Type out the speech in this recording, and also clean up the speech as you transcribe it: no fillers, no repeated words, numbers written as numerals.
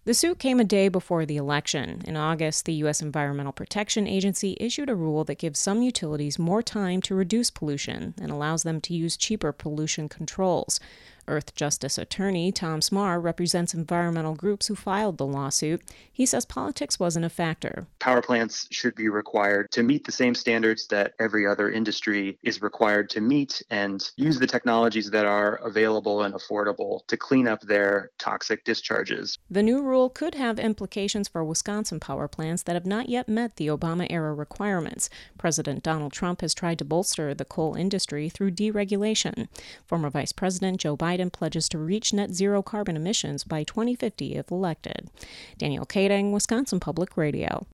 The suit came a day before the election. In August, the U.S. Environmental Protection Agency issued a rule that gives some utilities more time to reduce pollution and allows them to use cheaper pollution controls. Earthjustice attorney Tom Smar represents environmental groups who filed the lawsuit. He says politics wasn't a factor. Power plants should be required to meet the same standards that every other industry is required to meet and use the technologies that are available and affordable to clean up their toxic discharges. The new rule could have implications for Wisconsin power plants that have not yet met the Obama-era requirements. President Donald Trump has tried to bolster the coal industry through deregulation. Former Vice President Joe Biden pledges to reach net zero carbon emissions by 2050 if elected. Danielle Kading, Wisconsin Public Radio.